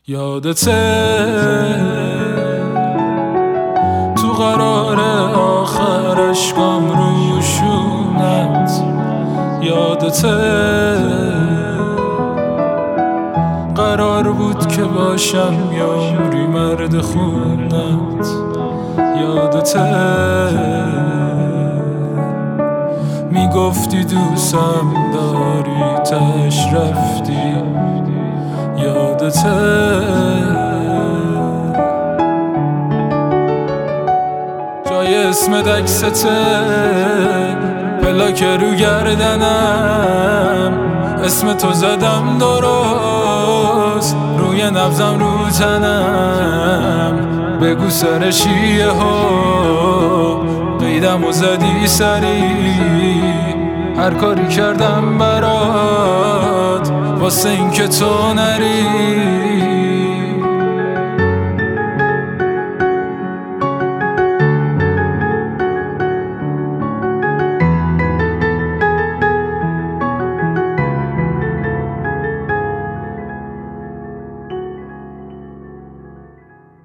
یادته تو قرار آخر اشکام رو شونت، یادته قرار بود که باشم یا عمری مرد خونت، یادته میگفتی دوستم داری تش رفتی، یادته جای اسم دکسته پلاک رو گردنم، اسم تو زدم درست روی نبضم رو تنم، بگو سر شیعه ها قیدم و زدی سری، هر کاری کردم برات واسه این که تو نری.